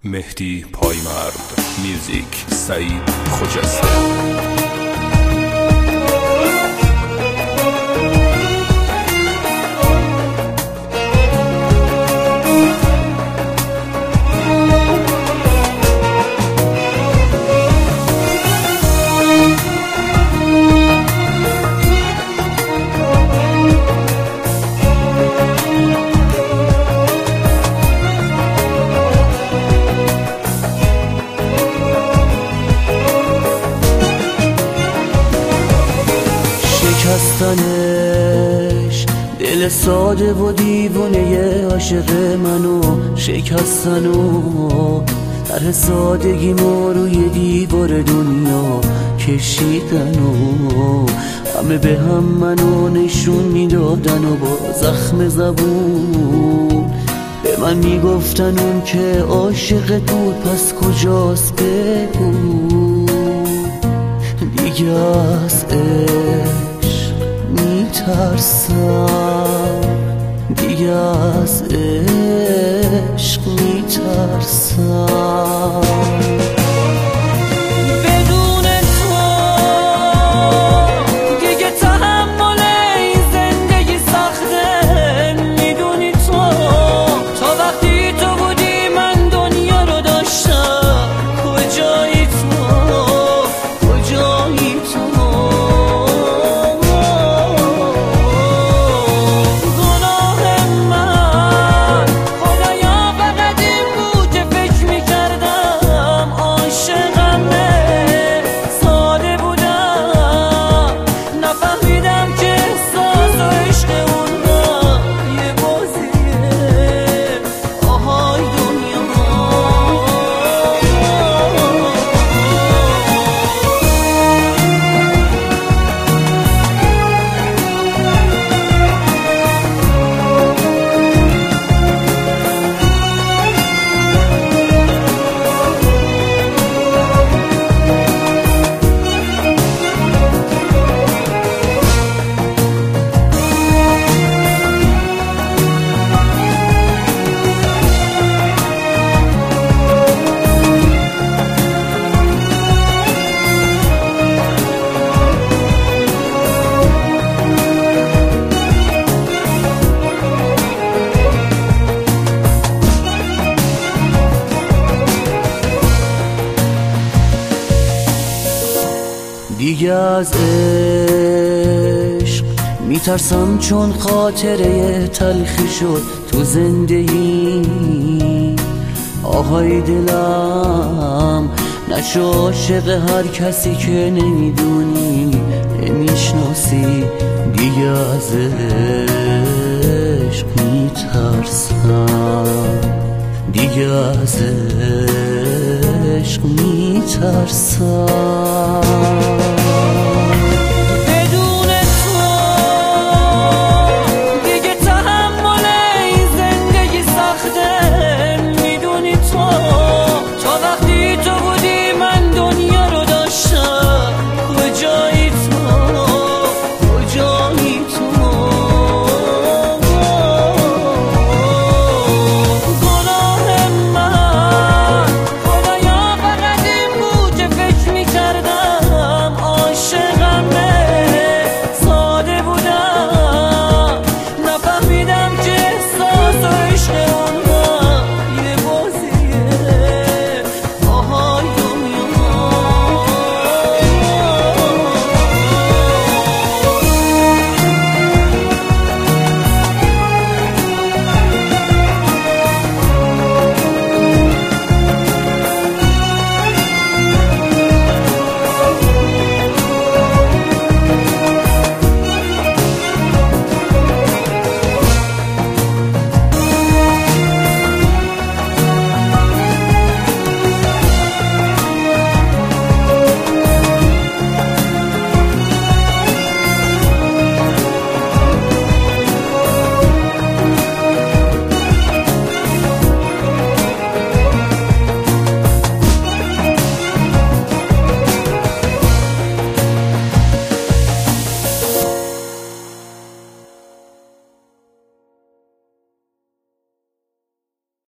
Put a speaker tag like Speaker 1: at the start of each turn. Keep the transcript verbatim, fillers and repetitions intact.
Speaker 1: مهدی پایمرد، میوزیک سعید خجسته.
Speaker 2: شکستنش دل ساده و دیوونه عاشق منو شکستن و طرح زادگی ما روی دیوار دنیا کشیدن و همه به هم منو نشون میدادن و با زخم زبون به من میگفتن اون که عاشقت بود پس کجاست بگو دیگه از میترسم، دیگه از عشق میترسم. بدون تو دیگه تحمل این زندگی سخته. میدونی تو تا وقتی تو بودی من دنیا رو داشتم. کجایی تو، کجایی تو؟ دیگه از عشق میترسم چون خاطره تلخی شد تو زندگی. آهای دلم نشو عاشق هر کسی که نمیدونی نمیشناسی. دیگه از عشق میترسم، دیگه از عشق میترسم.